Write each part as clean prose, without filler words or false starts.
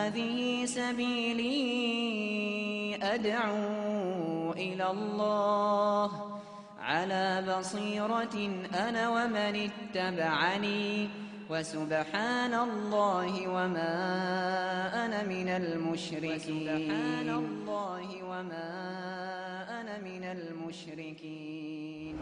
هذه سبيلي أدعو إلى الله على بصيرة أنا ومن اتبعني وسبحان الله وما أنا من المشركين.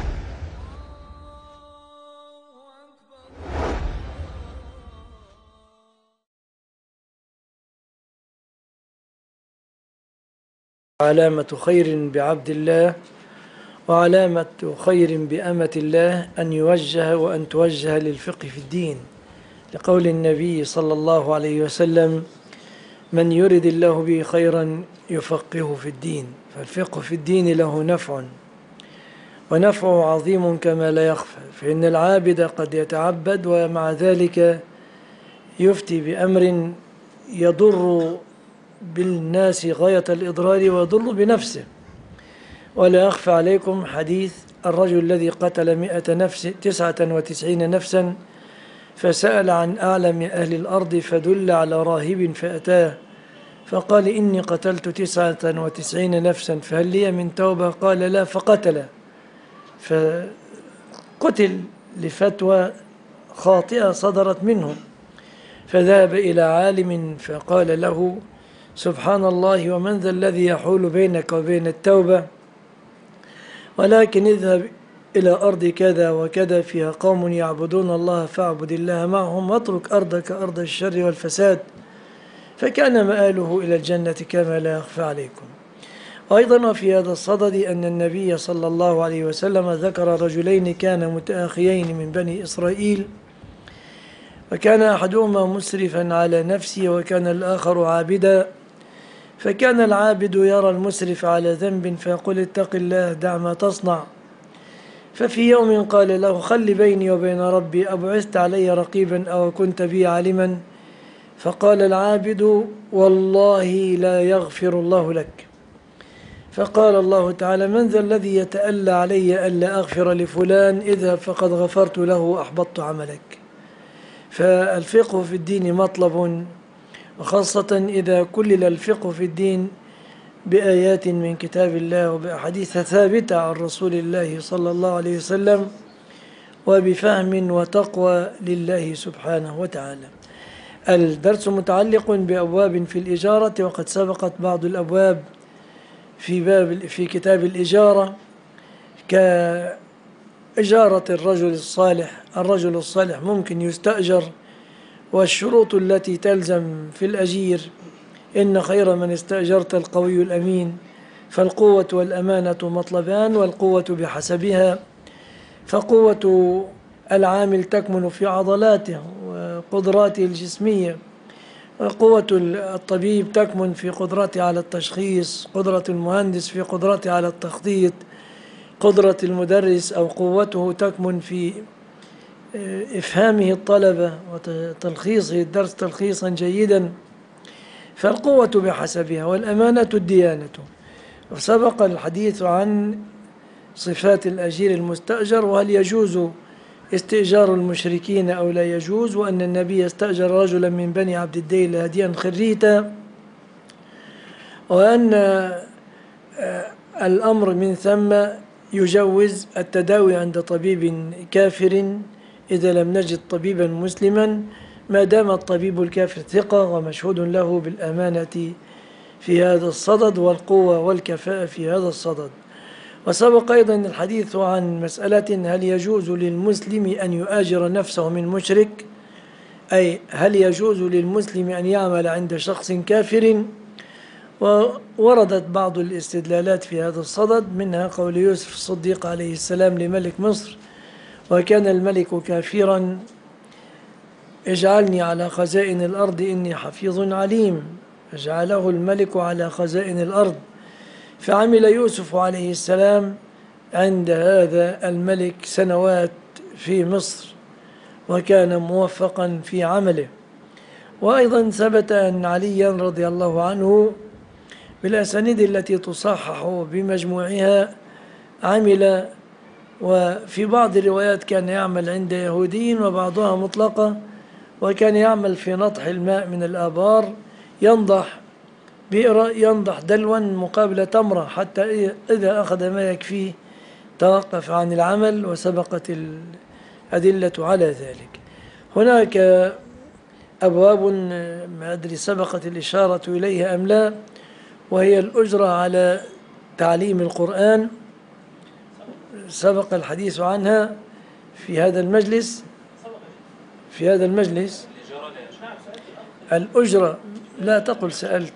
علامة خير بعبد الله وعلامة خير بأمة الله أن يوجه وأن توجه للفقه في الدين، لقول النبي صلى الله عليه وسلم: من يرد الله به خيرا يفقهه في الدين. فالفقه في الدين له نفع، ونفعه عظيم كما لا يخفى، فإن العابد قد يتعبد ومع ذلك يفتي بأمر يضر بالناس غاية الإضرار ويضر بنفسه. ولا أخفى عليكم حديث الرجل الذي قتل 199 نفسا فسأل عن أعلم أهل الأرض فدل على راهب فأتاه فقال: إني قتلت 99 نفسا فهل لي من توبة؟ قال: لا، فقتل، فقتل لفتوى خاطئة صدرت منه، فذهب إلى عالم فقال له: سبحان الله، ومن ذا الذي يحول بينك وبين التوبة؟ ولكن اذهب إلى أرض كذا وكذا فيها قوم يعبدون الله فاعبد الله معهم واترك أرضك أرض الشر والفساد، فكان مآله إلى الجنة كما لا يخفى عليكم. أيضا في هذا الصدد أن النبي صلى الله عليه وسلم ذكر رجلين كانا متآخيين من بني إسرائيل، وكان أحدهما مسرفا على نفسه وكان الآخر عابدا، فكان العابد يرى المسرف على ذنب فيقول: اتق الله، دع ما تصنع. ففي يوم قال له: خل بيني وبين ربي، أبعثت علي رقيبا أو كنت بي عالما؟ فقال العابد: والله لا يغفر الله لك. فقال الله تعالى: من ذا الذي يتألى علي ألا أغفر لفلان؟ اذهب فقد غفرت له وأحبطت عملك. فالفقه في الدين مطلب، وخاصة إذا كلل الفقه في الدين بآيات من كتاب الله وبأحاديث ثابتة عن رسول الله صلى الله عليه وسلم، وبفهم وتقوى لله سبحانه وتعالى. الدرس متعلق بأبواب في الإجارة، وقد سبقت بعض الأبواب في كتاب الإجارة، كإجارة الرجل الصالح. الرجل الصالح ممكن يستأجر، والشروط التي تلزم في الأجير: إن خير من استأجرت القوي الأمين، فالقوة والأمانة مطلبان، والقوة بحسبها، فقوة العامل تكمن في عضلاته وقدراته الجسمية، وقوة الطبيب تكمن في قدرته على التشخيص، قدرة المهندس في قدرته على التخطيط، قدرة المدرس أو قوته تكمن في إفهامه الطلبة وتلخيصه الدرس تلخيصا جيدا، فالقوة بحسبها، والأمانة الديانة. وسبق الحديث عن صفات الأجير المستأجر، وهل يجوز استئجار المشركين أو لا يجوز، وأن النبي استأجر رجلا من بني عبد الديل هاديا خريتا، وأن الأمر من ثم يجوز التداوي عند طبيب كافر إذا لم نجد طبيبا مسلما، ما دام الطبيب الكافر ثقة ومشهود له بالأمانة في هذا الصدد والقوة والكفاءة في هذا الصدد. وسبق أيضا الحديث عن مسألة: هل يجوز للمسلم أن يؤاجر نفسه من مشرك؟ أي هل يجوز للمسلم أن يعمل عند شخص كافر؟ ووردت بعض الاستدلالات في هذا الصدد، منها قول يوسف الصديق عليه السلام لملك مصر: وكان الملك كافرا، اجعلني على خزائن الأرض إني حفيظ عليم، فجعله الملك على خزائن الأرض، فعمل يوسف عليه السلام عند هذا الملك سنوات في مصر، وكان موفقا في عمله. وأيضا ثبت أن عليا رضي الله عنه بالأسانيد التي تصحح بمجموعها عمل، وفي بعض الروايات كان يعمل عند يهودي وبعضها مطلقة، وكان يعمل في نطح الماء من الآبار ينضح بئر ينضح دلوا مقابل تمرة، حتى إذا أخذ ما يكفيه توقف عن العمل، وسبقت الأدلة على ذلك. هناك أبواب ما أدري سبقت الإشارة إليها أم لا، وهي الأجرة على تعليم القرآن، سبق الحديث عنها في هذا المجلس. الأجرة لا تقل سألت.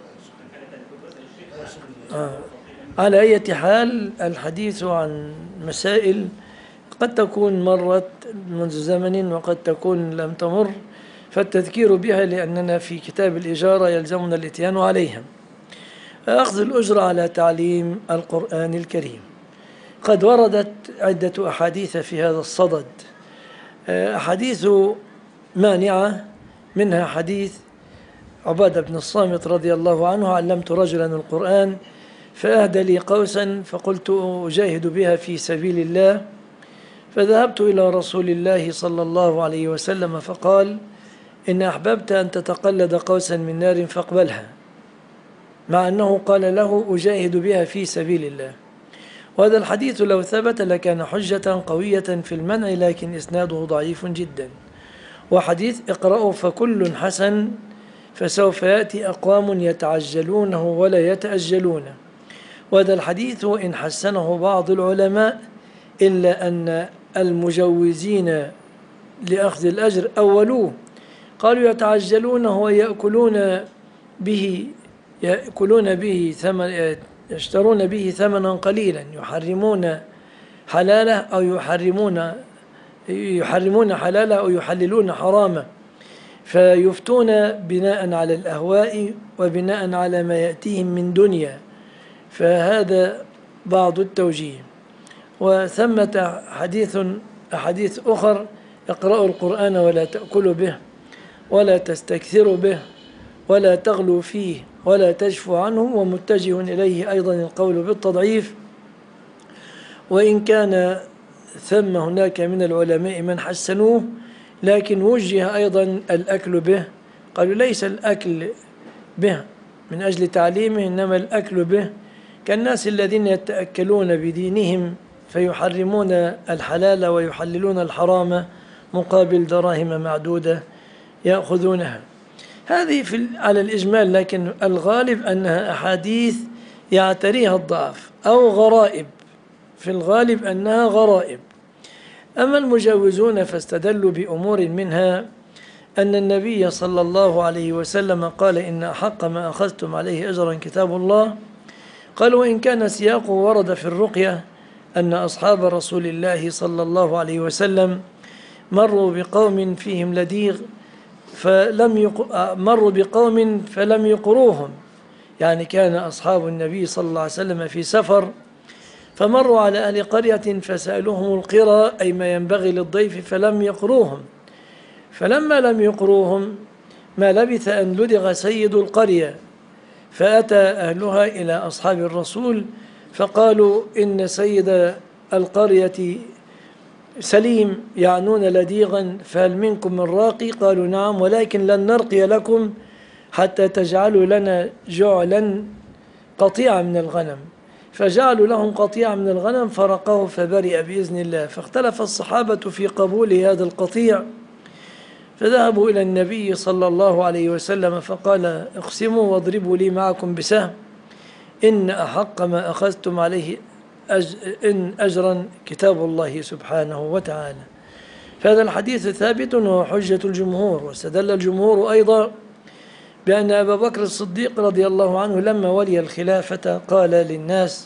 على أي حال الحديث عن مسائل قد تكون مرت منذ زمن وقد تكون لم تمر، فالتذكير بها لأننا في كتاب الإجارة يلزمنا الإتيان عليها. أخذ الأجرة على تعليم القرآن الكريم، قد وردت عدة أحاديث في هذا الصدد، أحاديث مانعة، منها حديث عبادة بن الصامت رضي الله عنه: علمت رجلا القرآن فأهدى لي قوسا فقلت أجاهد بها في سبيل الله، فذهبت إلى رسول الله صلى الله عليه وسلم فقال: إن أحببت أن تتقلد قوسا من نار فاقبلها، مع أنه قال له أجاهد بها في سبيل الله. وهذا الحديث لو ثبت لكان حجة قوية في المنع، لكن إسناده ضعيف جدا. وحديث اقرأوا فكل حسن فسوف يأتي أقوام يتعجلونه ولا يتأجلون، وهذا الحديث إن حسنه بعض العلماء، إلا أن المجوزين لأخذ الأجر أولوه، قالوا يتعجلونه ويأكلون به ثمن، يشترون به ثمنا قليلا، يحرمون حلاله أو يحرمون حلاله أو يحللون حرامه، فيفتون بناء على الأهواء وبناء على ما يأتيهم من دنيا، فهذا بعض التوجيه. وثمة أحاديث أخر: اقرأوا القرآن ولا تأكلوا به ولا تستكثروا به ولا تغلوا فيه ولا تجفوا عنه، ومتجه إليه أيضا القول بالتضعيف، وإن كان ثم هناك من العلماء من حسنوه، لكن وجه أيضا الأكل به، قالوا ليس الأكل به من أجل تعليمه، إنما الأكل به كالناس الذين يتأكلون بدينهم فيحرمون الحلال ويحللون الحرام مقابل دراهم معدودة يأخذونها. هذه على الإجمال، لكن الغالب أنها أحاديث يعتريها الضعف أو غرائب، في الغالب أنها غرائب. أما المجوزون فاستدلوا بأمور منها أن النبي صلى الله عليه وسلم قال: إن أحق ما أخذتم عليه أجرا كتاب الله. قالوا: وإن كان سياقه ورد في الرقية أن أصحاب رسول الله صلى الله عليه وسلم مروا بقوم فيهم لديغ مروا بقوم فلم يقروهم، يعني كان أصحاب النبي صلى الله عليه وسلم في سفر فمروا على أهل قرية فسألوهم القرى، أي ما ينبغي للضيف، فلم يقروهم، فلما لم يقروهم ما لبث أن لدغ سيد القرية، فأتى أهلها إلى أصحاب الرسول فقالوا: إن سيد القرية سليم، يعنون لديغا، فهل منكم من راقي؟ قالوا: نعم، ولكن لن نرقي لكم حتى تجعلوا لنا جعلا قطيعة من الغنم. فجعلوا لهم قطيعة من الغنم فرقوه فبرئ بإذن الله. فاختلف الصحابة في قبول هذا القطيع، فذهبوا إلى النبي صلى الله عليه وسلم فقال: اقسموا واضربوا لي معكم بسهم، إن أحق ما أخذتم عليه إن أجرا كتاب الله سبحانه وتعالى. فهذا الحديث ثابت وهو حجة الجمهور. واستدل الجمهور أيضا بأن أبا بكر الصديق رضي الله عنه لما ولي الخلافة قال للناس: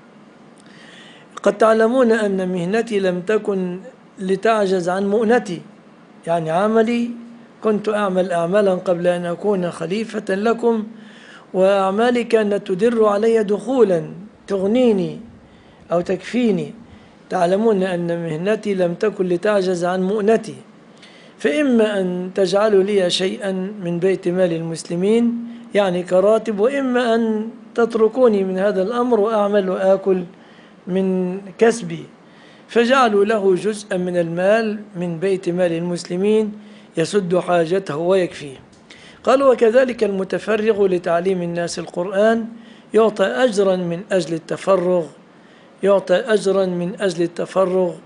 قد تعلمون أن مهنتي لم تكن لتعجز عن مؤنتي، يعني عملي كنت أعمل أعمالا قبل أن أكون خليفة لكم، وأعمالي كانت تدر علي دخولا تغنيني أو تكفيني. تعلمون أن مهنتي لم تكن لتعجز عن مؤنتي، فإما أن تجعلوا لي شيئا من بيت مال المسلمين، يعني كراتب، وإما أن تتركوني من هذا الأمر وأعمل وآكل من كسبي. فجعلوا له جزءا من المال من بيت مال المسلمين يسد حاجته ويكفيه. قال وكذلك المتفرغ لتعليم الناس القرآن يعطى أجرا من أجل التفرغ، يعطى أجرا من أجل التفرغ،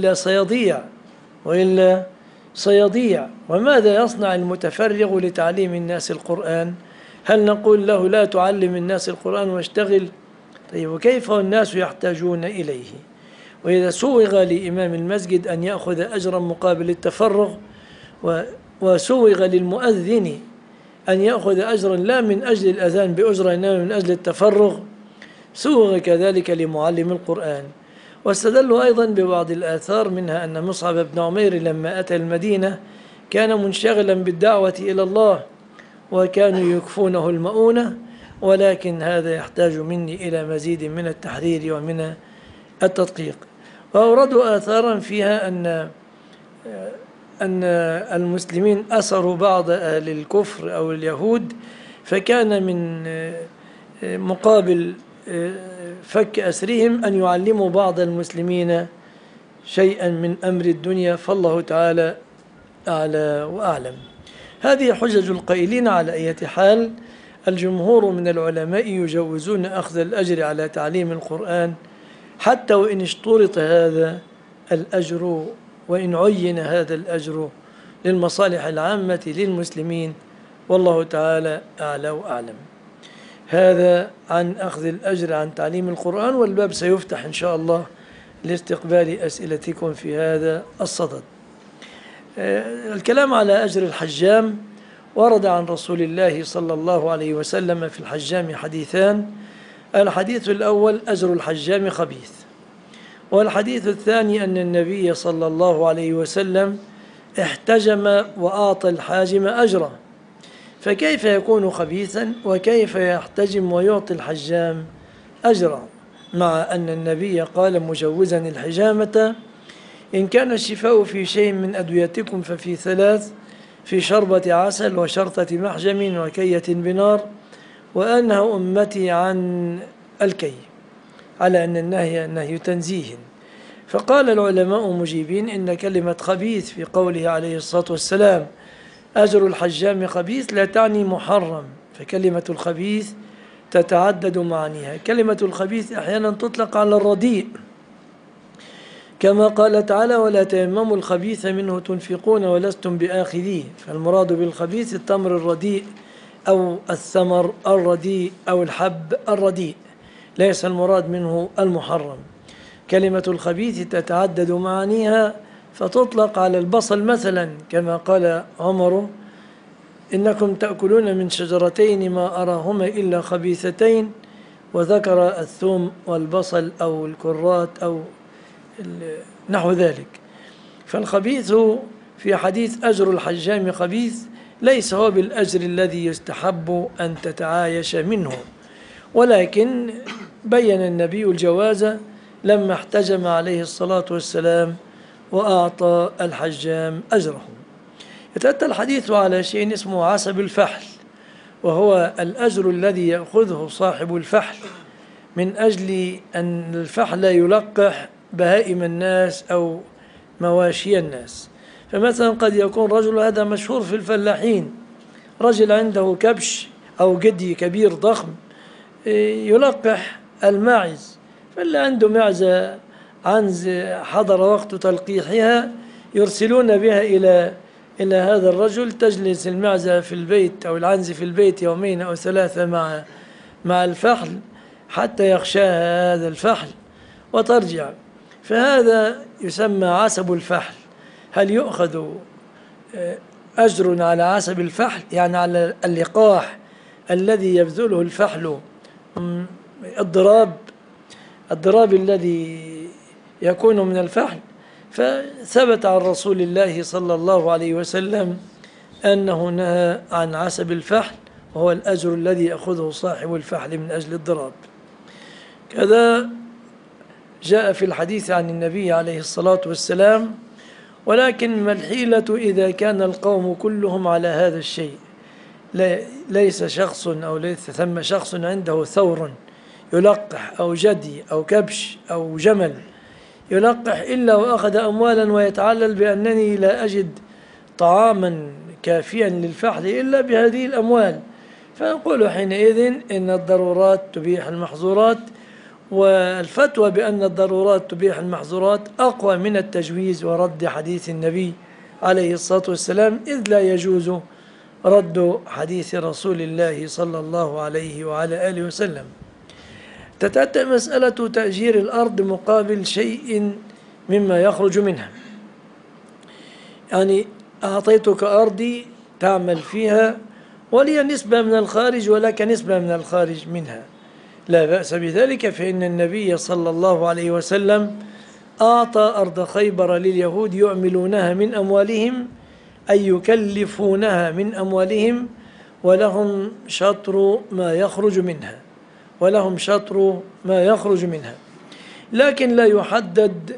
وإلا سيضيع. وماذا يصنع المتفرغ لتعليم الناس القرآن؟ هل نقول له لا تعلم الناس القرآن واشتغل؟ طيب وكيف الناس يحتاجون إليه؟ وإذا سوغ لإمام المسجد أن يأخذ أجرا مقابل التفرغ، وسوغ للمؤذن أن يأخذ أجرا لا من أجل الأذان بأجرة إنما من أجل التفرغ، سوغ كذلك لمعلم القرآن. واستدلوا أيضا ببعض الآثار، منها أن مصعب بن عمير لما أتى المدينة كان منشغلا بالدعوة إلى الله وكانوا يكفونه المؤونة، ولكن هذا يحتاج مني إلى مزيد من التحرير ومن التدقيق. وأوردوا آثارا فيها أن المسلمين أسروا بعض أهل الكفر أو اليهود، فكان من مقابل فك أسرهم أن يعلموا بعض المسلمين شيئا من أمر الدنيا، فالله تعالى أعلى وأعلم. هذه حجج القائلين. على أي حال الجمهور من العلماء يجوزون أخذ الأجر على تعليم القرآن حتى وإن اشترط هذا الأجر، وإن عين هذا الأجر للمصالح العامة للمسلمين، والله تعالى أعلى وأعلم. هذا عن أخذ الأجر عن تعليم القرآن، والباب سيفتح إن شاء الله لاستقبال أسئلتكم في هذا الصدد. الكلام على أجر الحجام ورد عن رسول الله صلى الله عليه وسلم في الحجام حديثان. الحديث الأول أجر الحجام خبيث، والحديث الثاني أن النبي صلى الله عليه وسلم احتجم وأعطى الحاجم أجره، فكيف يكون خبيثا وكيف يحتجم ويعطي الحجام أجره، مع أن النبي قال مجوزا الحجامة: إن كان الشفاء في شيء من أدويتكم ففي ثلاث: في شربة عسل وشرطة محجم وكية بنار، وأنهى أمتي عن الكي، على أن النهي نهي تنزيه. فقال العلماء مجيبين إن كلمة خبيث في قوله عليه الصلاة والسلام أجر الحجام خبيث لا تعني محرم، فكلمة الخبيث تتعدد معانيها. كلمة الخبيث أحيانا تطلق على الرديء، كما قال تعالى: ولا تيمموا الخبيث منه تنفقون ولستم بآخذيه. فالمراد بالخبيث التمر الرديء أو الثمر الرديء أو الحب الرديء، ليس المراد منه المحرم. كلمة الخبيث تتعدد معانيها، فتطلق على البصل مثلا، كما قال عمر: إنكم تأكلون من شجرتين ما أراهما إلا خبيثتين، وذكر الثوم والبصل أو الكرات أو نحو ذلك. فالخبيث في حديث أجر الحجام خبيث ليس هو بالأجر الذي يستحب أن تتعايش منه، ولكن بين النبي الجواز لما احتجم عليه الصلاة والسلام وأعطى الحجام أجره. يتأتى الحديث على شيء اسمه عسب الفحل، وهو الأجر الذي يأخذه صاحب الفحل من أجل أن الفحل يلقح بهائم الناس أو مواشي الناس. فمثلا قد يكون رجل، هذا مشهور في الفلاحين، رجل عنده كبش أو جدي كبير ضخم يلقح الماعز، فاللي عنده معزة عنز حضر وقت تلقيحها يرسلون بها إلى هذا الرجل، تجلس المعزة في البيت أو العنز في البيت يومين أو ثلاثة مع الفحل حتى يخشاها هذا الفحل وترجع. فهذا يسمى عسب الفحل. هل يؤخذ أجر على عسب الفحل، يعني على اللقاح الذي يبذله الفحل، الضراب الذي يكون من الفحل؟ فثبت عن رسول الله صلى الله عليه وسلم أنه نهى عن عسب الفحل، وهو الأجر الذي يأخذه صاحب الفحل من أجل الضراب. كذا جاء في الحديث عن النبي عليه الصلاة والسلام: ولكن ما الحيلة إذا كان القوم كلهم على هذا الشيء؟ ليس شخص أو ليس ثم شخص عنده ثور يلقح أو جدي أو كبش أو جمل يلقح إلا وأخذ أموالا ويتعلل بأنني لا أجد طعاما كافيا للفحل إلا بهذه الأموال. فنقول حينئذ إن الضرورات تبيح المحظورات، والفتوى بأن الضرورات تبيح المحظورات أقوى من التجويز ورد حديث النبي عليه الصلاة والسلام، إذ لا يجوز رد حديث رسول الله صلى الله عليه وعلى آله وسلم. تتأتى مسألة تأجير الأرض مقابل شيء مما يخرج منها. يعني أعطيتك أرضي تعمل فيها ولي نسبة من الخارج ولك نسبة من الخارج منها، لا بأس بذلك، فإن النبي صلى الله عليه وسلم أعطى أرض خيبر لليهود يعملونها من أموالهم، أي يكلفونها من أموالهم، ولهم شطر ما يخرج منها، ولهم شطر ما يخرج منها، لكن لا يحدد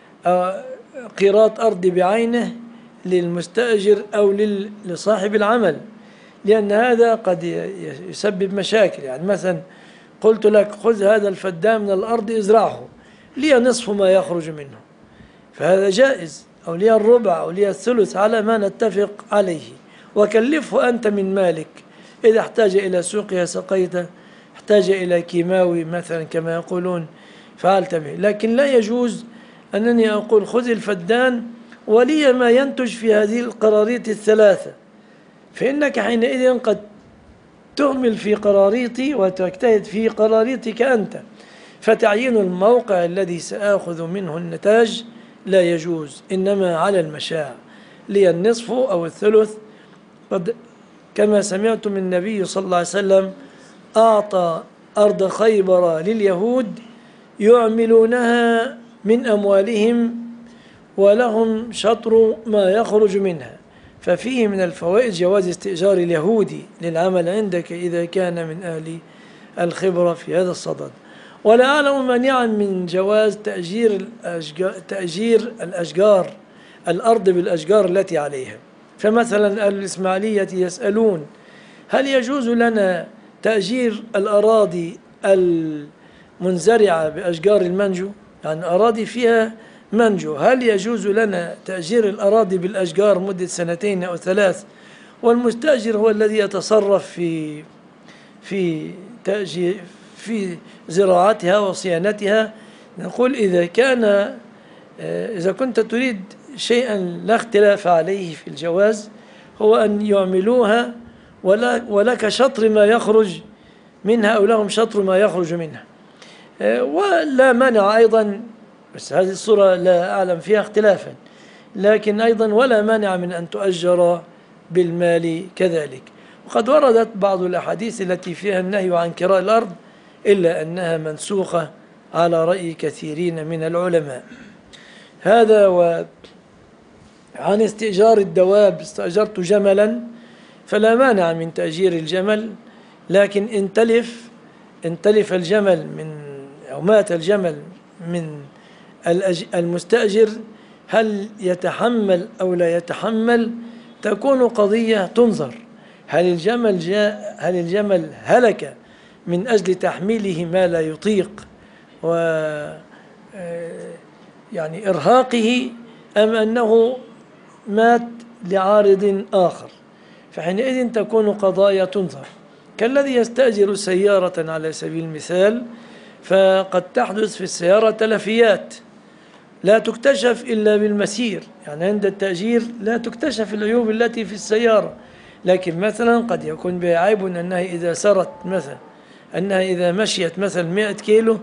قيراط أرض بعينه للمستأجر أو لصاحب العمل، لأن هذا قد يسبب مشاكل. يعني مثلا قلت لك خذ هذا الفدان من الأرض ازرعه، لي نصف ما يخرج منه، فهذا جائز، أو لي الربع أو لي الثلث على ما نتفق عليه، وكلفه أنت من مالك. إذا احتاج إلى سوقها سقيته، احتاج إلى كيماوي مثلا كما يقولون فعلت به. لكن لا يجوز أنني أقول خذ الفدان ولي ما ينتج في هذه القراريط الثلاثة، فإنك حينئذ قد تهمل في قراريطي وتجتهد في قراريطك أنت، فتعيين الموقع الذي سآخذ منه النتاج لا يجوز، إنما على المشاع، لي النصف أو الثلث. قد كما سمعت من النبي صلى الله عليه وسلم أعطى أرض خيبر لليهود يعملونها من أموالهم ولهم شطر ما يخرج منها، ففيه من الفوائد جواز استئجار اليهودي للعمل عندك إذا كان من أهل الخبرة في هذا الصدد. ولا أعلم مانعا من جواز تأجير الأشجار، الأرض بالأشجار التي عليها. فمثلا أهل الإسماعيلية يسألون هل يجوز لنا تأجير الأراضي المنزرعة بأشجار المنجو، يعني أراضي فيها منجو، هل يجوز لنا تأجير الأراضي بالأشجار مدة 2 أو 3، والمستأجر هو الذي يتصرف في تأجير في زراعتها وصيانتها؟ نقول إذا كنت تريد شيئا لا اختلاف عليه في الجواز، هو أن يعملوها ولك شطر ما يخرج منها أو لهم شطر ما يخرج منها. ولا مانع أيضا، بس هذه الصورة لا أعلم فيها اختلافا، لكن أيضا ولا مانع من أن تؤجر بالمال كذلك. وقد وردت بعض الأحاديث التي فيها النهي عن كراء الأرض، إلا أنها منسوخة على رأي كثيرين من العلماء. هذا. وعن استئجار الدواب، استأجرت جملا فلا مانع من تأجير الجمل، لكن إن تلف الجمل أو مات الجمل من المستأجر، هل يتحمل أو لا يتحمل؟ تكون قضية تنظر، هل الجمل هلك من أجل تحميله ما لا يطيق يعني إرهاقه، أم أنه مات لعارض آخر؟ فحينئذ تكون قضايا تنظر. كالذي يستأجر سيارة على سبيل المثال، فقد تحدث في السيارة تلفيات لا تكتشف إلا بالمسير، يعني عند التأجير لا تكتشف العيوب التي في السيارة، لكن مثلا قد يكون بها عيب أنها إذا سرت مثلا، أنها إذا مشيت مثلا 100 كيلو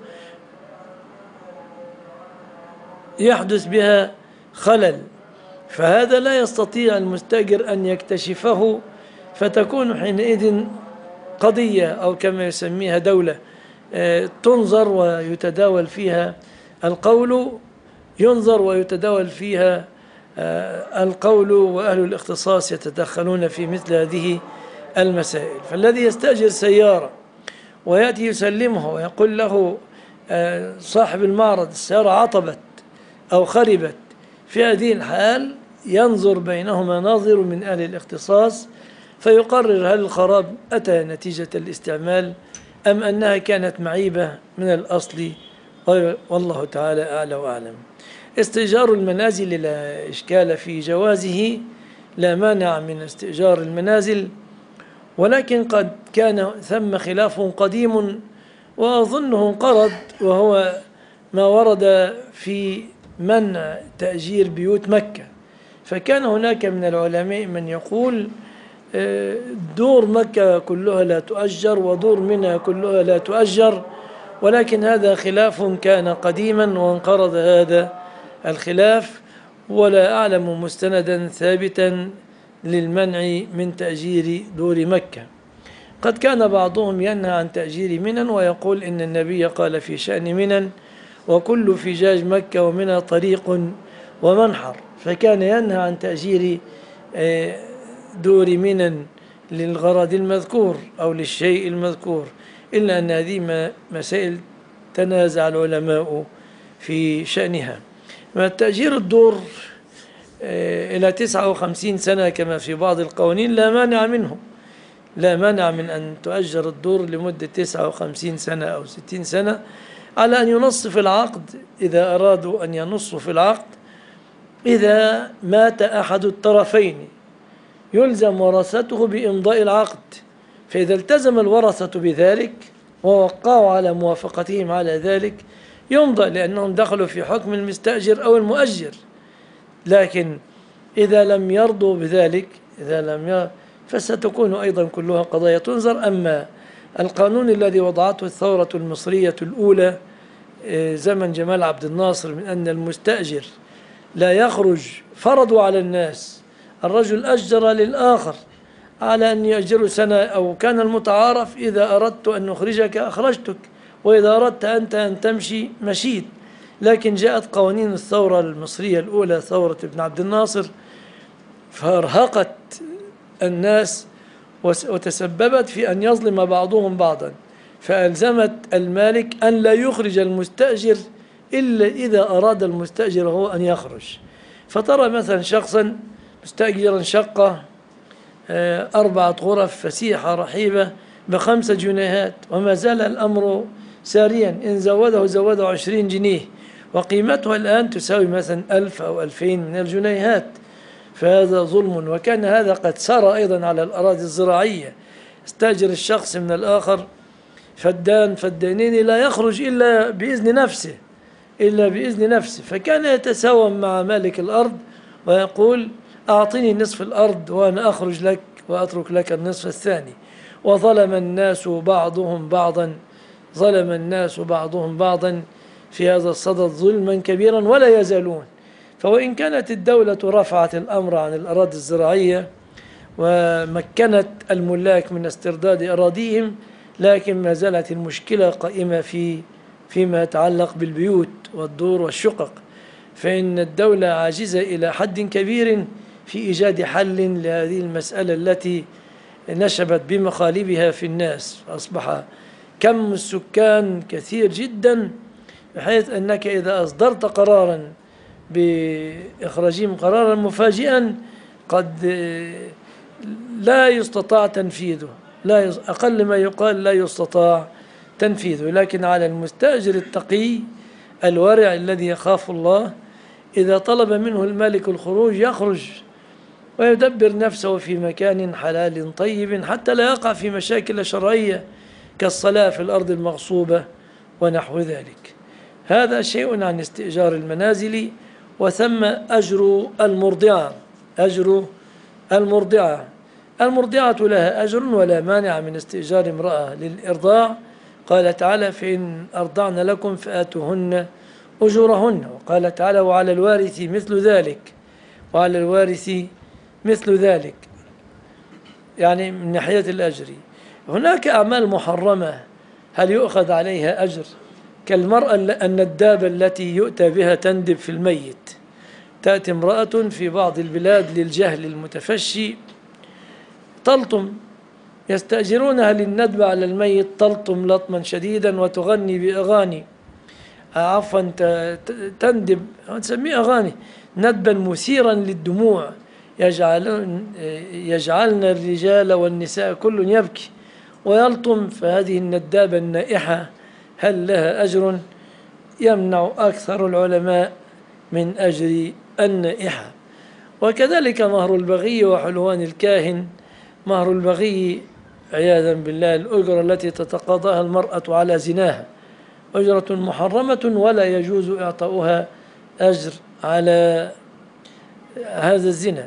يحدث بها خلل، فهذا لا يستطيع المستأجر أن يكتشفه، فتكون حينئذ قضية أو كما يسميها دولة تنظر ويتداول فيها القول، ينظر ويتداول فيها القول، وأهل الاختصاص يتدخلون في مثل هذه المسائل. فالذي يستأجر سيارة ويأتي يسلمها ويقول له صاحب المعرض السيارة عطبت أو خربت، في هذه الحال ينظر بينهما ناظر من أهل الاختصاص فيقرر هل الخراب أتى نتيجة الاستعمال أم أنها كانت معيبة من الأصل، والله تعالى أعلى وأعلم. استئجار المنازل لا إشكال في جوازه لا مانع من استئجار المنازل، ولكن قد كان ثم خلاف قديم وأظنه انقرض، وهو ما ورد في منع تأجير بيوت مكة. فكان هناك من العلماء من يقول دور مكة كلها لا تؤجر ودور منى كلها لا تؤجر، ولكن هذا خلاف كان قديما وانقرض هذا الخلاف، ولا أعلم مستندا ثابتا للمنع من تأجير دور مكة. قد كان بعضهم ينهى عن تأجير منى ويقول إن النبي قال في شأن منى: وكل فجاج مكة ومنى طريق ومنحر، فكان ينهى عن تأجير دور منى للغرض المذكور أو للشيء المذكور، إلا أن هذه مسائل تنازع العلماء في شأنها. تأجير الدور إلى 59 سنة كما في بعض القوانين لا مانع منه، لا مانع من أن تؤجر الدور لمدة 59 سنة أو 60 سنة، على أن ينص في العقد إذا أرادوا أن ينصوا في العقد. إذا مات أحد الطرفين يلزم ورثته بإمضاء العقد، فإذا التزم الورثة بذلك ووقعوا على موافقتهم على ذلك يمضى، لأنهم دخلوا في حكم المستأجر أو المؤجر. لكن إذا لم يرضوا بذلك فستكون أيضا كلها قضايا تنظر. أما القانون الذي وضعته الثورة المصرية الأولى زمن جمال عبد الناصر من أن المستأجر لا يخرج، فرضوا على الناس الرجل أجر للآخر على أن يأجر سنة، أو كان المتعارف إذا أردت أن نخرجك أخرجتك، وإذا أردت أنت أن تمشي مشيت. لكن جاءت قوانين الثورة المصرية الأولى ثورة ابن عبد الناصر فأرهقت الناس وتسببت في أن يظلم بعضهم بعضا، فألزمت المالك أن لا يخرج المستأجر إلا إذا أراد المستأجر هو أن يخرج. فترى مثلا شخصا مستأجرا شقة 4 غرف فسيحة رحيبة ب5 جنيهات، وما زال الأمر ساريا، إن زوده 20 جنيه، وقيمتها الآن تساوي مثلا 1000 أو 2000 من الجنيهات، فهذا ظلم. وكان هذا قد سار أيضا على الأراضي الزراعية، استأجر الشخص من الآخر فدانين لا يخرج إلا بإذن نفسه، فكان يتساوم مع مالك الأرض ويقول: أعطني نصف الأرض وأنا أخرج لك وأترك لك النصف الثاني. وظلم الناس بعضهم بعضا في هذا الصدد ظلما كبيرا ولا يزالون. فوإن كانت الدولة رفعت الأمر عن الأراضي الزراعية ومكنت الملاك من استرداد أراضيهم، لكن ما زالت المشكلة قائمة فيما يتعلق بالبيوت والدور والشقق، فإن الدولة عاجزة إلى حد كبير في إيجاد حل لهذه المسألة التي نشبت بمخالبها في الناس. أصبح كم السكان كثير جدا، بحيث أنك إذا أصدرت قرارا بإخراجهم قرارا مفاجئا قد لا يستطاع تنفيذه، أقل ما يقال لا يستطاع تنفيذه. لكن على المستأجر التقي الورع الذي يخاف الله، إذا طلب منه المالك الخروج يخرج ويدبر نفسه في مكان حلال طيب حتى لا يقع في مشاكل شرعية كالصلاة في الأرض المغصوبة ونحو ذلك. هذا شيء عن استئجار المنازل. وثم أجر المرضعة لها أجر، ولا مانع من استئجار امرأة للإرضاع. قال تعالى: فإن أرضعن لكم فآتوهن أجورهن. وقال تعالى: وعلى الوارث مثل ذلك، يعني من ناحية الأجر. هناك أعمال محرمة هل يؤخذ عليها أجر؟ كالمرأة الندابة التي يؤتى بها تندب في الميت. تأتي امرأة في بعض البلاد للجهل المتفشي تلطم، يستأجرونها للندب على الميت، تلطم لطما شديدا وتغني بأغاني، تندب، تسميه أغاني، ندبا مثيرا للدموع، يجعلن الرجال والنساء كل يبكي ويلطم. فهذه الندابة النائحة هل لها أجر؟ يمنع أكثر العلماء من أجر النائحة. وكذلك مهر البغي وحلوان الكاهن. مهر البغي عياذا بالله الأجرة التي تتقاضاها المرأة على زناها، أجرة محرمة ولا يجوز إعطاؤها أجر على هذا الزنا.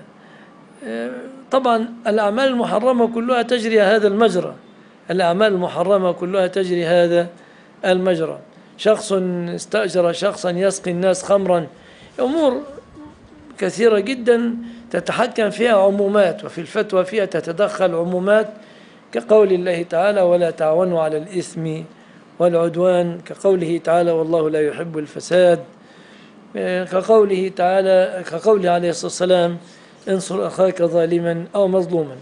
طبعا الأعمال المحرمة كلها تجري هذا المجرى، الأعمال المحرمة كلها تجري هذا المجرى. شخص استأجر شخصا يسقي الناس خمرا، أمور كثيرة جدا تتحكم فيها عمومات، وفي الفتوى فيها تتدخل عمومات، كقول الله تعالى ولا تعاونوا على الإثم والعدوان، كقوله تعالى والله لا يحب الفساد، كقوله تعالى كقوله عليه الصلاة والسلام انصر أخاك ظالما أو مظلوما.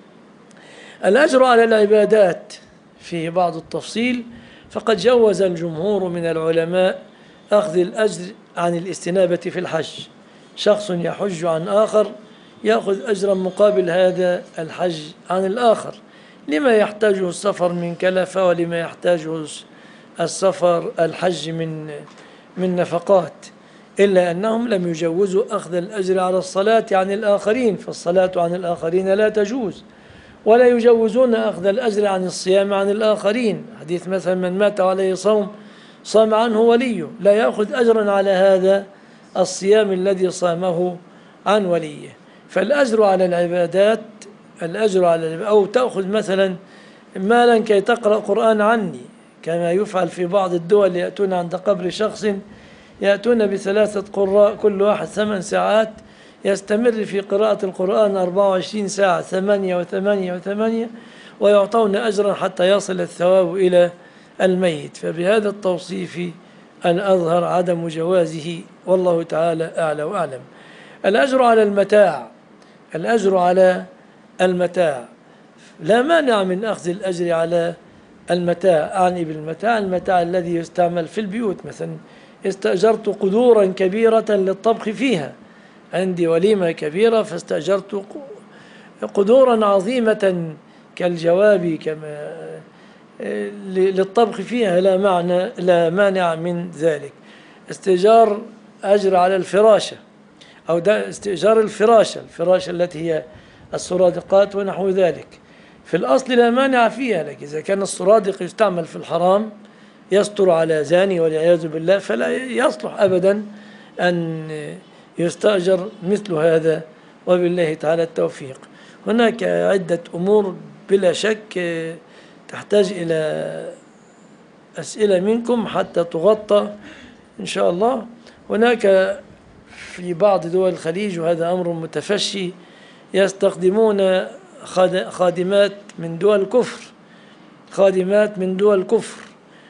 الأجر على العبادات في بعض التفصيل، فقد جوز الجمهور من العلماء أخذ الأجر عن الاستنابة في الحج. شخص يحج عن آخر يأخذ أجرا مقابل هذا الحج عن الآخر، لما يحتاجه السفر من كلفة، ولما يحتاجه السفر الحج من نفقات، إلا أنهم لم يجوزوا أخذ الأجر على الصلاة عن الآخرين، فالصلاة عن الآخرين لا تجوز، ولا يجوزون أخذ الأجر عن الصيام عن الآخرين. حديث مثلا من مات عليه صوم صام عنه وليه، لا يأخذ أجرا على هذا الصيام الذي صامه عن وليه. فالأجر على العبادات، الأجر على أو تأخذ مثلا مالا كي تقرأ قرآن عني، كما يفعل في بعض الدول، يأتون عند قبر شخص يأتون ب3 قراء كل واحد 8 ساعات، يستمر في قراءة القرآن 24 ساعة، 8 و8 و8، ويعطون أجرا حتى يصل الثواب إلى الميت. فبهذا التوصيف الأظهر عدم جوازه، والله تعالى أعلى وأعلم. الأجر على المتاع، الأجر على المتاع لا مانع من أخذ الأجر على المتاع. أعني بالمتاع المتاع الذي يستعمل في البيوت، مثلا استأجرت قدورا كبيرة للطبخ فيها، عندي وليمة كبيرة فاستأجرت قدورا عظيمة كالجواب كما للطبخ فيها، لا مانع من ذلك. استئجار أجر على الفراشة، أو استئجار الفراشة التي هي السرادقات ونحو ذلك، في الأصل لا مانع فيها، لكن إذا كان السرادق يستعمل في الحرام يستر على زاني والعياذ بالله، فلا يصلح أبدا أن يستأجر مثل هذا، وبالله تعالى التوفيق. هناك عدة أمور بلا شك تحتاج إلى أسئلة منكم حتى تغطى إن شاء الله. هناك في بعض دول الخليج، وهذا أمر متفشي، يستخدمون خادمات من دول الكفر، خادمات من دول الكفر،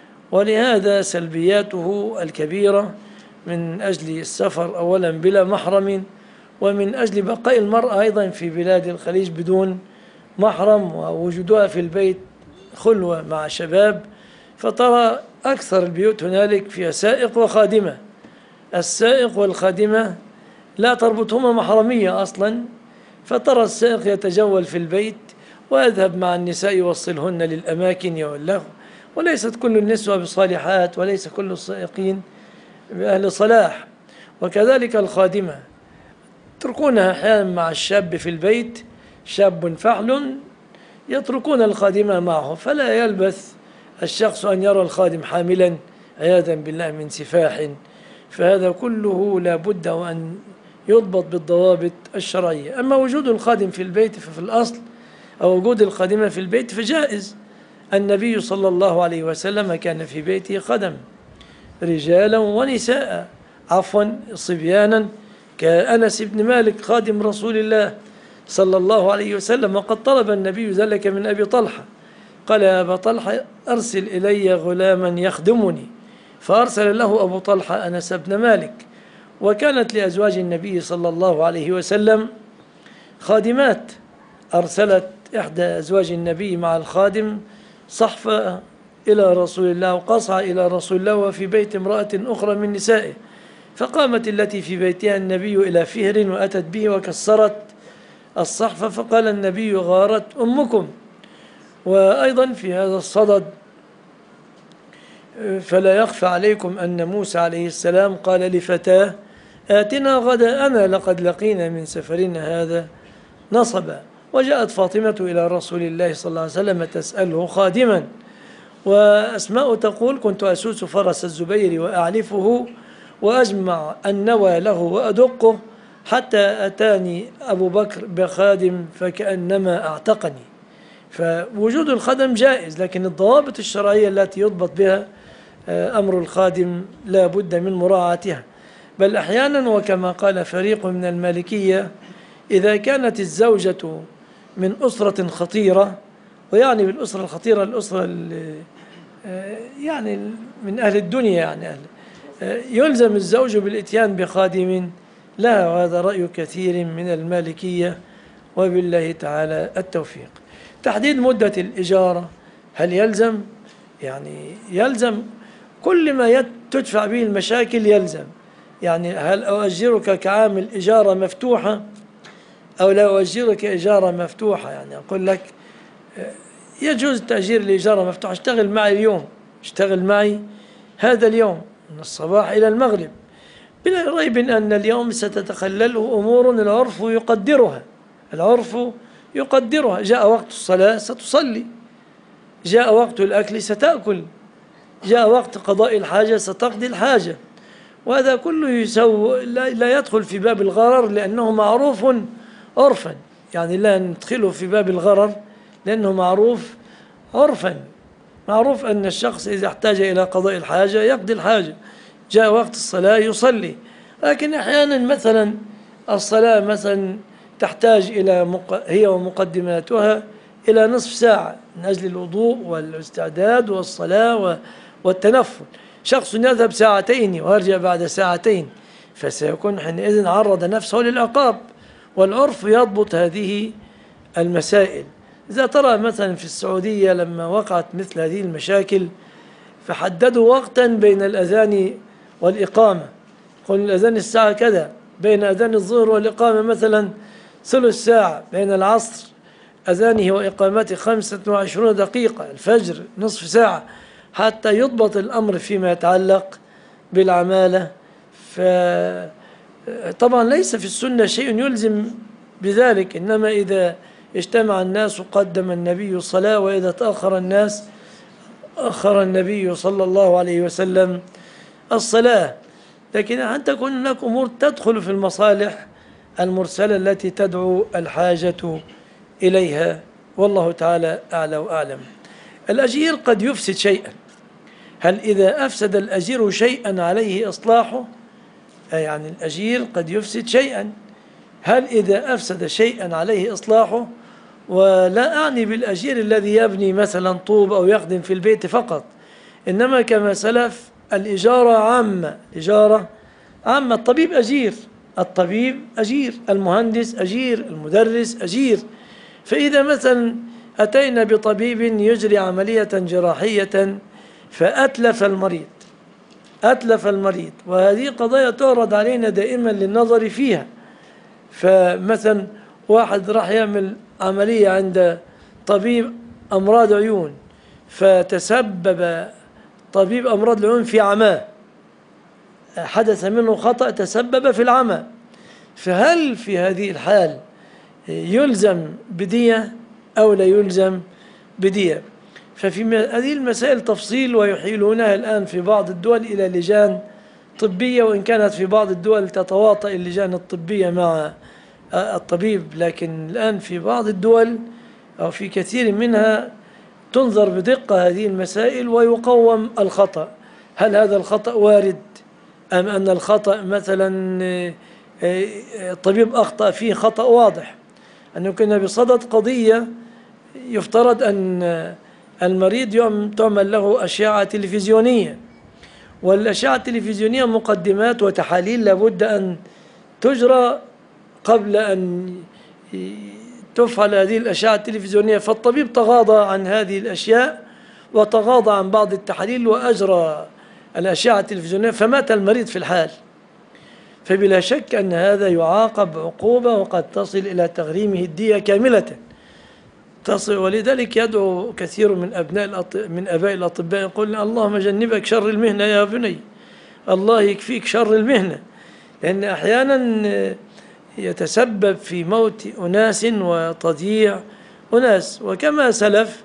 ولهذا سلبياته الكبيرة من أجل السفر أولا بلا محرم، ومن أجل بقاء المرأة أيضا في بلاد الخليج بدون محرم، ووجودها في البيت خلوة مع شباب. فترى أكثر البيوت هنالك فيها سائق وخادمة، السائق والخادمة لا تربطهما محرمية أصلا، فترى السائق يتجول في البيت ويذهب مع النساء يوصلهن للأماكن واللهو، وليست كل النسوة بصالحات، وليس كل السائقين بأهل صلاح. وكذلك الخادمة يتركونها أحيانا مع الشاب في البيت، شاب فحل يتركون الخادمة معه، فلا يلبث الشخص أن يرى الخادم حاملا عياذا بالله من سفاح. فهذا كله لا بد وأن يضبط بالضوابط الشرعية. أما وجود الخادم في البيت ففي الأصل، أو وجود الخادمة في البيت فجائز. النبي صلى الله عليه وسلم كان في بيته خدم رجالا ونساء، عفوا صبيانا، كأنس بن مالك خادم رسول الله صلى الله عليه وسلم، وقد طلب النبي ذلك من أبي طلحة، قال يا أبا طلحة أرسل إلي غلاما يخدمني، فأرسل له أبو طلحة أنس بن مالك. وكانت لأزواج النبي صلى الله عليه وسلم خادمات، أرسلت إحدى أزواج النبي مع الخادم صحفة إلى رسول الله وقصعة إلى رسول الله، وفي بيت امرأة أخرى من نسائه، فقامت التي في بيتها النبي إلى فهر وأتت به وكسرت الصحفة، فقال النبي غارت أمكم. وأيضا في هذا الصدد فلا يخفى عليكم أن موسى عليه السلام قال لفتاه آتنا غداءنا لقد لقينا من سفرنا هذا نصبا. وجاءت فاطمة إلى رسول الله صلى الله عليه وسلم تسأله خادما، وأسماء تقول: كنت أسوس فرس الزبير وأعلفه وأجمع النوى له وأدقه حتى أتاني أبو بكر بخادم فكأنما أعتقني. فوجود الخدم جائز، لكن الضوابط الشرعية التي يضبط بها أمر الخادم لا بد من مراعاتها. بل أحيانا، وكما قال فريق من المالكية، إذا كانت الزوجة من أسرة خطيرة، ويعني بالأسرة الخطيرة الأسرة يعني من أهل الدنيا، يعني يلزم الزوج بالإتيان بخادم لا، وهذا رأي كثير من المالكية، وبالله تعالى التوفيق. تحديد مدة الإجارة، هل يلزم؟ يعني يلزم كل ما تدفع به المشاكل يلزم. يعني هل أؤجرك كعامل إجارة مفتوحة أو لا أؤجرك إجارة مفتوحة؟ يعني أقول لك يجوز تأجير الإجارة مفتوحة، اشتغل معي اليوم، اشتغل معي هذا اليوم من الصباح إلى المغرب، بلا ريب أن اليوم ستتخلله أمور العرف يقدرها. العرف يقدرها. جاء وقت الصلاة ستصلي، جاء وقت الأكل ستأكل، جاء وقت قضاء الحاجة ستقضي الحاجة. وهذا كله لا يدخل في باب الغرر، لأنه معروف عرفا. يعني لا ندخله في باب الغرر لأنه معروف عرفا. معروف أن الشخص إذا احتاج إلى قضاء الحاجة يقضي الحاجة، جاء وقت الصلاة يصلي. لكن أحيانا مثلا الصلاة مثلا تحتاج إلى هي ومقدماتها إلى نصف ساعة من أجل الوضوء والاستعداد والصلاة والتنفل. شخص يذهب ساعتين ويرجع بعد ساعتين، فسيكون حينئذ عرض نفسه للعقاب، والعرف يضبط هذه المسائل. إذا ترى مثلا في السعودية لما وقعت مثل هذه المشاكل فحددوا وقتا بين الأذان والإقامة، قل الأذان الساعة كذا، بين أذان الظهر والإقامة مثلا ثلث ساعة، بين العصر أذانه وإقامته 25 دقيقة، الفجر نصف ساعة، حتى يضبط الأمر فيما يتعلق بالعمالة. فطبعا ليس في السنة شيء يلزم بذلك، إنما إذا اجتمع الناس قدم النبي الصلاة، وإذا تأخر الناس أخر النبي صلى الله عليه وسلم الصلاة. لكن أن تكون هناك أمور تدخل في المصالح المرسلة التي تدعو الحاجة إليها، والله تعالى أعلى وأعلم. الأجير قد يفسد شيئا. هل إذا أفسد الأجير شيئا عليه إصلاحه؟ يعني الأجير قد يفسد شيئا. هل إذا أفسد شيئا عليه إصلاحه؟ ولا أعني بالأجير الذي يبني مثلا طوب أو يخدم في البيت فقط، إنما كما سلف الإجارة عامة. الإجارة عامة. الطبيب أجير، الطبيب أجير، المهندس أجير، المدرس أجير. فإذا مثلا أتينا بطبيب يجري عملية جراحية فأتلف المريض، وهذه قضايا تعرض علينا دائما للنظر فيها. فمثلا واحد راح يعمل عملية عند طبيب أمراض عيون، فتسبب طبيب أمراض العيون في عماه، حدث منه خطأ تسبب في العمى، فهل في هذه الحال يلزم بدية أو لا يلزم بدية؟ ففي هذه المسائل تفصيل، ويحيلونها الآن في بعض الدول إلى لجان طبية، وإن كانت في بعض الدول تتواطأ اللجان الطبية مع الطبيب، لكن الآن في بعض الدول أو في كثير منها تنظر بدقة هذه المسائل ويقوم الخطأ. هل هذا الخطأ وارد أم أن الخطأ مثلا الطبيب أخطأ فيه خطأ واضح؟ أنه كنا بصدد قضية يفترض أن المريض تعمل له أشعة تلفزيونية، والأشعة التلفزيونية مقدمات وتحاليل لابد أن تجرى قبل أن تفعل هذه الأشعة التلفزيونية، فالطبيب تغاضى عن هذه الأشياء وتغاضى عن بعض التحاليل وأجرى الأشعة التلفزيونية، فمات المريض في الحال. فبلا شك أن هذا يعاقب عقوبة وقد تصل إلى تغريمه الدية كاملة تصل. ولذلك يدعو كثير من أباء الأطباء يقول: اللهم جنبك شر المهنة يا بني، الله يكفيك شر المهنة. لأن أحيانا يتسبب في موت أناس وتضييع أناس. وكما سلف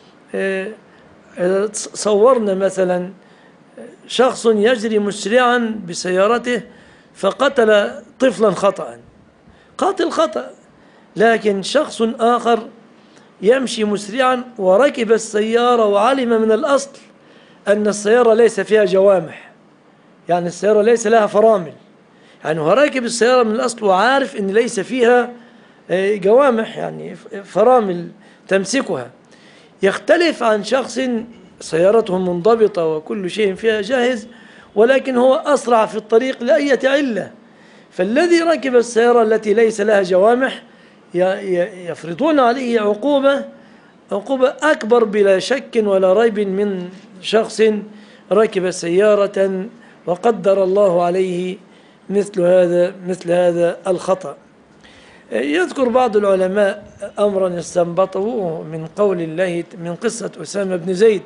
صورنا مثلا شخص يجري مسرعا بسيارته فقتل طفلا خطأ، قاتل خطأ، لكن شخص آخر يمشي مسرعا وركب السيارة وعلم من الأصل أن السيارة ليس فيها جوامح، يعني السيارة ليس لها فرامل، يعني هو راكب السيارة من الأصل وعارف أن ليس فيها جوامح، يعني فرامل تمسكها. يختلف عن شخص سيارته منضبطة وكل شيء فيها جاهز، ولكن هو أسرع في الطريق لأية علة. فالذي ركب السيارة التي ليس لها جوامح يفرضون عليه عقوبة أكبر بلا شك ولا ريب من شخص ركب سيارة وقدر الله عليه مثل هذا الخطأ. يذكر بعض العلماء أمرا استنبطوه من قصة أسامة بن زيد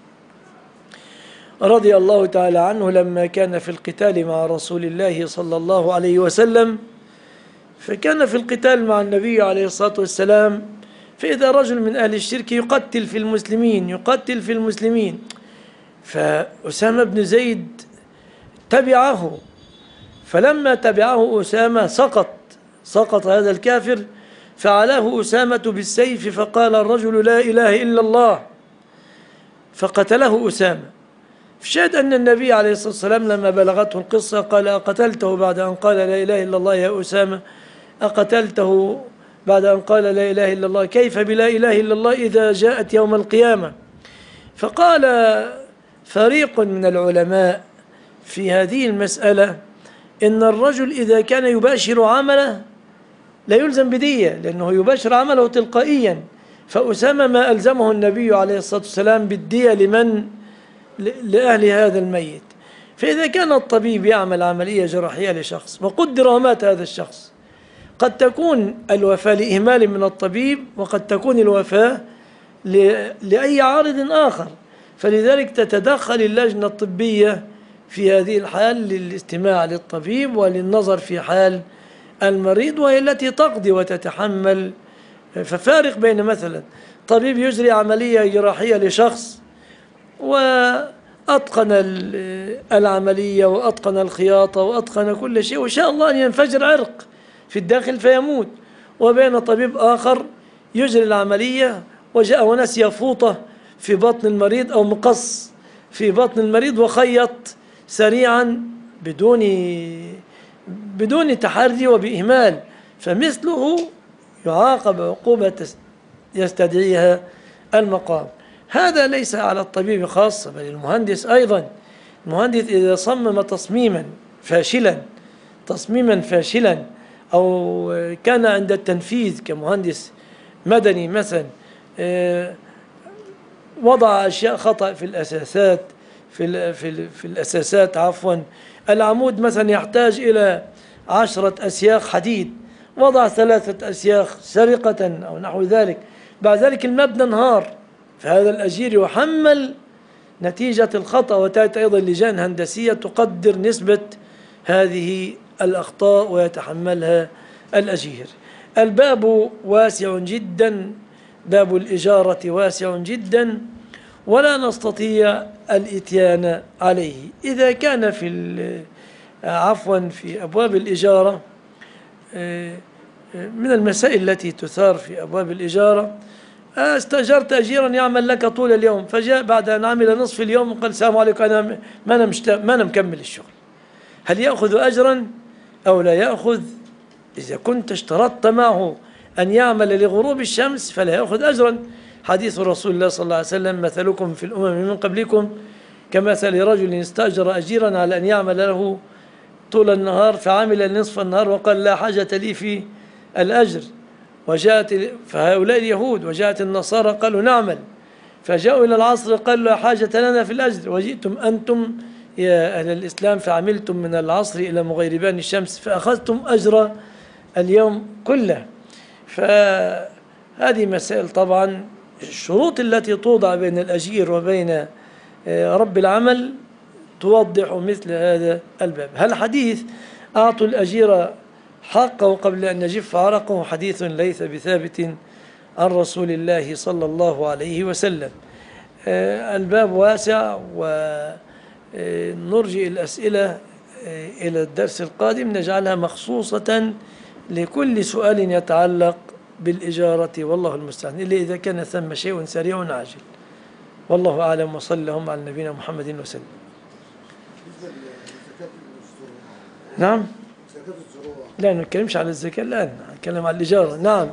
رضي الله تعالى عنه، لما كان في القتال مع رسول الله صلى الله عليه وسلم، فكان في القتال مع النبي عليه الصلاة والسلام، فإذا رجل من أهل الشرك يقتل في المسلمين، فأسامة بن زيد تبعه، فلما تبعه أسامة سقط هذا الكافر، فعلاه أسامة بالسيف، فقال الرجل لا إله إلا الله، فقتله أسامة. فشاهد أن النبي عليه الصلاة والسلام لما بلغته القصة قال أقتلته بعد أن قال لا إله إلا الله يا أسامة؟ أقتلته بعد أن قال لا إله إلا الله؟ كيف بلا إله إلا الله إذا جاءت يوم القيامة؟ فقال فريق من العلماء في هذه المسألة إن الرجل إذا كان يباشر عمله لا يلزم بدية، لأنه يباشر عمله تلقائيا، فأسامة ما ألزمه النبي عليه الصلاة والسلام بالدية لأهل هذا الميت. فإذا كان الطبيب يعمل عملية جراحية لشخص وقدر ومات هذا الشخص، قد تكون الوفاة لإهمال من الطبيب، وقد تكون الوفاة لأي عارض آخر، فلذلك تتدخل اللجنة الطبية في هذه الحال للاستماع للطبيب وللنظر في حال المريض، وهي التي تقضي وتتحمل. ففارق بين مثلا طبيب يجري عملية جراحية لشخص وأتقن العملية وأتقن الخياطة وأتقن كل شيء، وإن شاء الله أن ينفجر عرق في الداخل فيموت، وبين طبيب آخر يجري العملية وجاء ونسي فوطة في بطن المريض أو مقص في بطن المريض وخيط سريعا بدون تحري وبإهمال، فمثله يعاقب عقوبة يستدعيها المقام. هذا ليس على الطبيب خاصة، بل المهندس أيضا. المهندس إذا صمم تصميما فاشلا أو كان عند التنفيذ كمهندس مدني مثلا وضع أشياء خطأ في الأساسات في الأساسات العمود مثلا يحتاج إلى 10 أسياخ حديد، وضع 3 أسياخ سرقة أو نحو ذلك، بعد ذلك المبنى انهار، فهذا الأجير يحمل نتيجة الخطأ، وتأتي أيضا لجان هندسية تقدر نسبة هذه الأخطاء ويتحملها الأجير. الباب واسع جدا، باب الإجارة واسع جدا، ولا نستطيع الإتيان عليه. إذا كان في أبواب الإجارة من المسائل التي تثار في أبواب الإجارة، استأجرت أجيرا يعمل لك طول اليوم، فجاء بعد أن عمل نصف اليوم وقال السلام عليكم أنا ما أنا مكمل الشغل، هل يأخذ أجرا أو لا يأخذ؟ إذا كنت اشترطت معه أن يعمل لغروب الشمس فلا يأخذ أجرا. حديث رسول الله صلى الله عليه وسلم مثلكم في الأمم من قبلكم كمثل رجل استأجر أجيرا على أن يعمل له طول النهار فعمل نصف النهار وقال لا حاجة لي في الأجر، فهؤلاء اليهود وجاءت النصارى قالوا نعمل، فجاءوا إلى العصر قالوا لا حاجة لنا في الأجر، وجئتم أنتم يا أهل الإسلام فعملتم من العصر إلى مغيربان الشمس فأخذتم أجر اليوم كله. فهذه مسائل طبعا الشروط التي توضع بين الأجير وبين رب العمل توضح مثل هذا الباب. هل حديث أعطوا الأجير حقه قبل أن يجف عرقه، حديث ليس بثابت عن رسول الله صلى الله عليه وسلم. الباب واسع، ونرجئ الأسئلة إلى الدرس القادم، نجعلها مخصوصة لكل سؤال يتعلق بالإجارة، والله المستعان، إلا إذا كان ثم شيء سريع عاجل. والله أعلم، وصلى اللهم على نبينا محمد وسلم. نعم. لا نتكلمش على الزكاة الآن، نتكلم على الإجارة. نعم.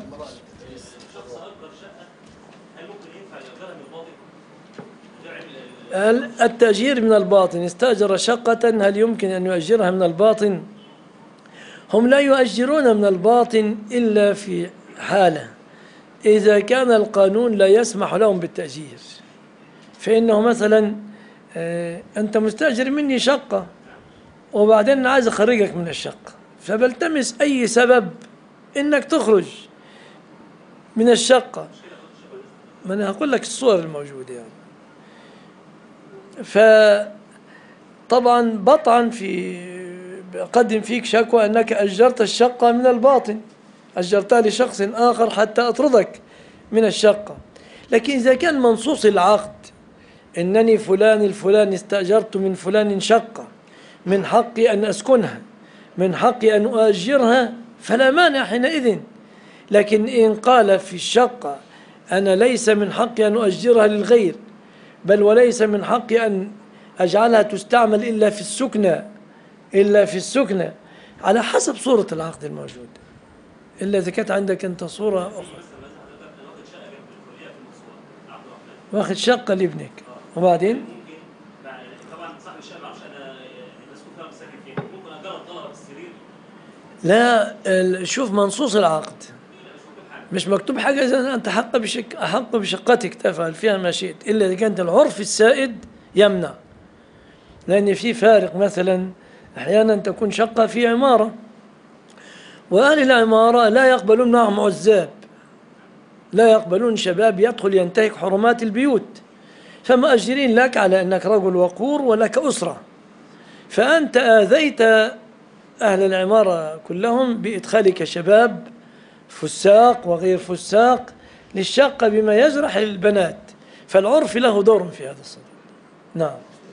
التأجير من الباطن، استأجر شقة هل يمكن أن يؤجرها من الباطن؟ هم لا يؤجرون من الباطن إلا في حالة، إذا كان القانون لا يسمح لهم بالتأجير. فإنه مثلا أنت مستأجر مني شقة وبعدين عايز أخرجك من الشقة، فبلتمس أي سبب إنك تخرج من الشقة. ما أنا هقول لك الصور الموجودة يعني. فطبعا بطعا بقدم فيك شكوى أنك أجرت الشقة من الباطن، أجرتها لشخص آخر حتى أطردك من الشقة. لكن إذا كان منصوص العقد إنني فلان الفلاني استأجرت من فلان شقة، من حقي أن أسكنها، من حقي أن أؤجرها، فلا مانع حينئذ. لكن إن قال في الشقة أنا ليس من حقي أن أؤجرها للغير، بل وليس من حقي أن أجعلها تستعمل إلا في السكنة على حسب صورة العقد الموجود، إلا إذا كانت عندك أنت صورة أخرى. واخد شقة لابنك وبعدين طبعا صاحب الشقه ما اعرفش انا مسؤول فيها مساكن فين، ممكن اجرب طلبه بالسرير. لا، شوف منصوص العقد مش مكتوب حاجة إذا أنت أحق بشقتك تفعل فيها ما شئت، إلا إذا كانت العرف السائد يمنع. لأن في فارق، مثلا أحيانا تكون شقة في عمارة وأهل العمارة لا يقبلون معهم عزاب، لا يقبلون شباب يدخل ينتهك حرمات البيوت، فمؤجرين لك على أنك رجل وقور ولك أسرة، فأنت آذيت أهل العمارة كلهم بإدخالك شباب فساق وغير فساق للشقة بما يجرح للبنات، فالعرف له دور في هذا الصدد. نعم.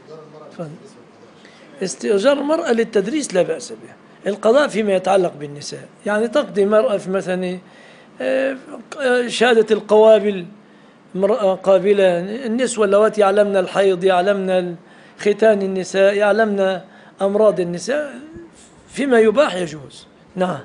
استئجار المرأة للتدريس لا بأس به. القضاء فيما يتعلق بالنساء، يعني تقضي مرأة في مثلا شهادة القوابل، امرأة قابلة، النسوة اللواتي يعلمن الحيض، يعلمن ختان النساء، يعلمن أمراض النساء، فيما يباح يجوز. نعم.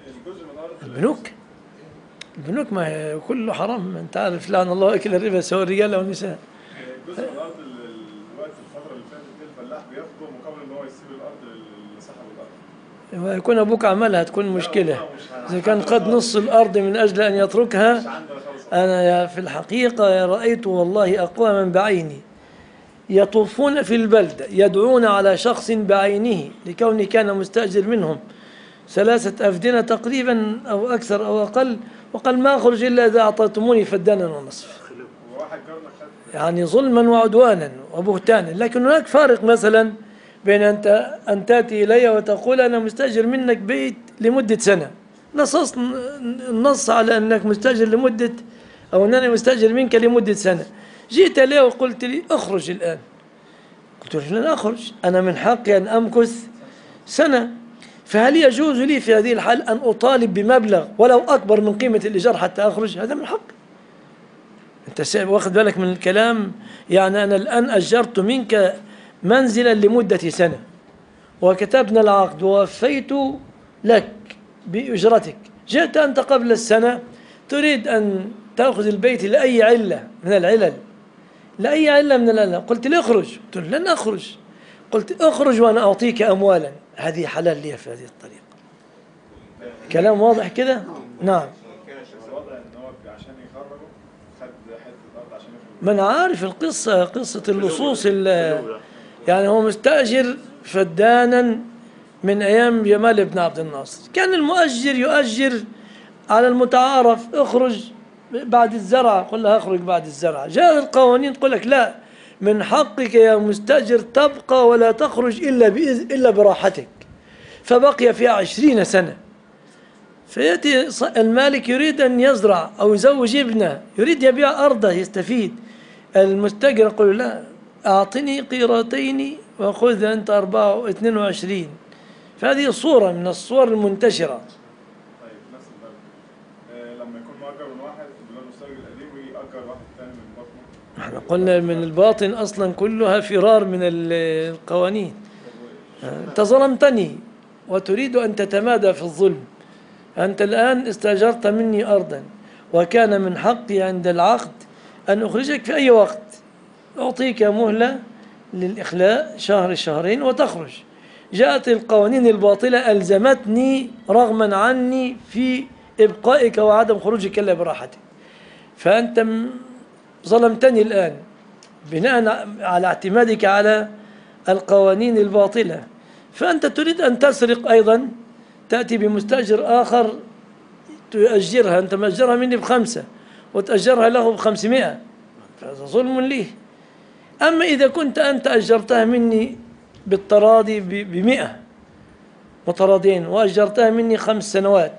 البنوك ما كله حرام، انت عارف لعن الله اكل الربا سواء الرجال او النساء. جزء من الارض الوقت الفتره اللي فاتت الفلاح بياخده مقابل ان هو يسيب الارض لصاحب الارض. ويكون ابوك عملها تكون مشكله، اذا كان قد نص الارض من اجل ان يتركها. انا في الحقيقه رايت والله اقواما بعيني يطوفون في البلده يدعون على شخص بعينه لكونه كان مستاجر منهم 3 أفدنة تقريبا أو أكثر أو أقل، وقال ما أخرج إلا إذا أعطيتموني فدانا ونصف، يعني ظلما وعدوانا وبهتانا. لكن هناك فارق مثلا بين أن تأتي إلي وتقول أنا مستأجر منك بيت لمدة سنة، نص على أنك مستأجر لمدة، أو أنني مستأجر منك لمدة سنة، جئت لي وقلت لي أخرج الآن، قلت له لن أخرج، أنا من حقي أن أمكث سنة، فهل يجوز لي في هذه الحال أن أطالب بمبلغ ولو أكبر من قيمة الإيجار حتى أخرج؟ هذا من حق. أنت واخد بالك من الكلام؟ يعني أنا الآن أجرت منك منزلا لمدة سنة وكتبنا العقد ووفيت لك بأجرتك، جئت أنت قبل السنة تريد أن تأخذ البيت لأي علة من العلل، لأي علة من العلل، قلت لي اخرج، قلت لن أخرج، قلت اخرج وأنا أعطيك أموالا، هذه حلال لي في هذه الطريقة. كلام واضح كده؟ نعم. ما أنا عارف القصة، قصة اللصوص، يعني هو مستأجر فدانا من أيام جمال بن عبد الناصر، كان المؤجر يؤجر على المتعارف، اخرج بعد الزرع، قل له اخرج بعد الزرع، جاء القوانين تقول لك لا، من حقك يا مستأجر تبقى ولا تخرج إلا براحتك، فبقي فيها 20 سنة، فيأتي المالك يريد أن يزرع أو يزوج ابنه، يريد يبيع أرضه يستفيد. المستأجر يقول لا، أعطني قيراطين وخذ أنت 22. فهذه صورة من الصور المنتشرة. طيب نفس البلد لما يكون مؤجر من واحد اللي هو المستأجر القديم ويأجر واحد تاني من بطنه. احنا قلنا من الباطن أصلا كلها فرار من القوانين. أنت ظلمتني وتريد أن تتمادى في الظلم. أنت الآن استأجرت مني أرضا، وكان من حقي عند العقد أن أخرجك في أي وقت، أعطيك مهلة للإخلاء شهر شهرين وتخرج. جاءت القوانين الباطلة ألزمتني رغما عني في إبقائك وعدم خروجك إلا براحتك. فأنت ظلمتني الآن بناء على اعتمادك على القوانين الباطلة. فأنت تريد أن تسرق أيضا، تأتي بمستأجر آخر تؤجرها، أنت مأجرها مني ب5 وتأجرها له ب500، فهذا ظلم لي. أما إذا كنت أنت أجرتها مني بالتراضي ب100 متراضين، وأجرتها مني 5 سنوات،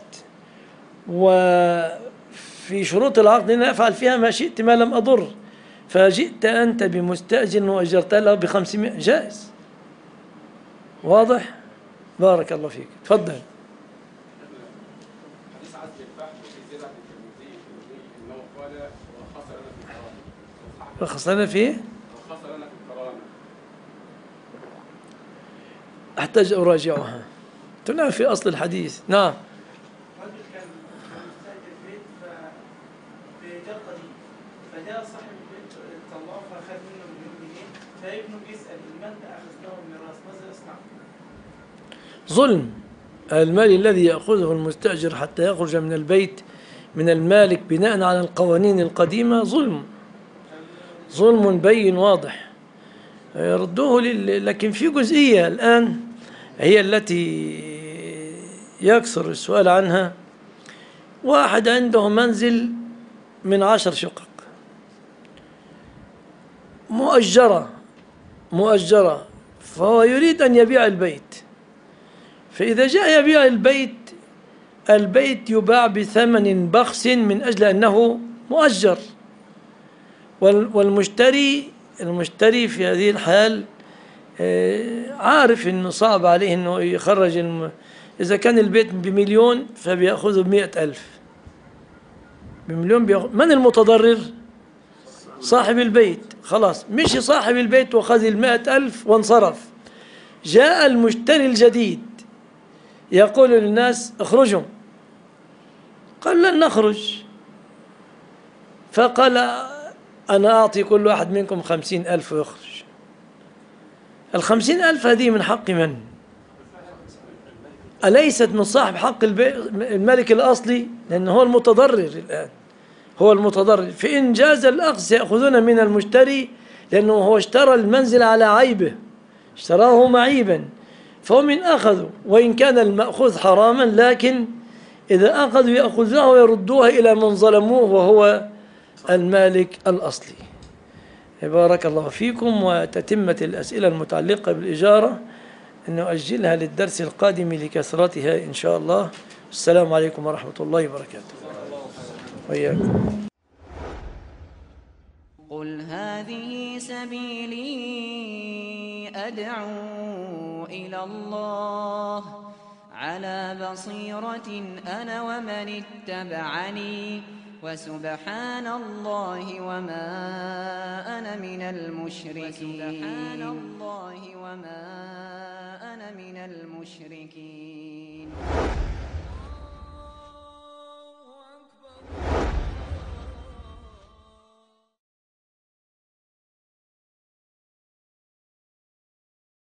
وفي شروط العقد أن أفعل فيها ما شئت ما لم أضر، فجئت أنت بمستأجر وأجرتها له ب500، جائز. واضح؟ بارك الله فيك. تفضل. حديث عزل الفحم في زيادة الترمذي انه قال وخسر لنا في القرآن. رخص لنا فيه؟ وخسر لنا في القرآن. أحتاج أراجعها. تنام في أصل الحديث. نعم. رجل كان مستأجر بيت في جار قديم، فجاء صاحب البيت طلعه فأخذ منه 1,000,000 جنيه، فابنه بيسأل من أخذناه الميراث ماذا يصنع؟ ظلم. المال الذي يأخذه المستأجر حتى يخرج من البيت من المالك بناء على القوانين القديمة ظلم بين واضح، يردوه لكن في جزئية الآن هي التي يكثر السؤال عنها. واحد عنده منزل من 10 شقق مؤجرة، فهو يريد أن يبيع البيت. فإذا جاء يبيع البيت يباع بثمن بخس من أجل أنه مؤجر، والمشتري في هذه الحال عارف أنه صعب عليه أنه يخرج إذا كان البيت ب1,000,000 فبيأخذه ب100,000. ب1,000,000 من المتضرر؟ صاحب البيت. خلاص مشي صاحب البيت وخذ 100,000 وانصرف. جاء المشتري الجديد يقول للناس اخرجوا، قال لن نخرج. فقال أنا أعطي كل واحد منكم 50,000 ويخرج. 50,000 هذه من حق من؟ أليست من صاحب حق الملك الأصلي؟ لأنه هو المتضرر الآن، هو المتضرر. فإن جاز الأخذ سيأخذون من المشتري، لأنه هو اشترى المنزل على عيبه، اشتراه معيبا، فهم إن أخذوا وإن كان المأخوذ حراما، لكن إذا أخذوا يأخذوه ويردوها إلى من ظلموه وهو المالك الأصلي. بارك الله فيكم. وتتمة الأسئلة المتعلقة بالإجارة نؤجلها للدرس القادم لكثرتها إن شاء الله. السلام عليكم ورحمة الله وبركاته. وإياكم. قل هذه سبيلي أدعو إلى الله على بصيرة أنا ومن اتبعني وسبحان الله وما أنا من المشركين.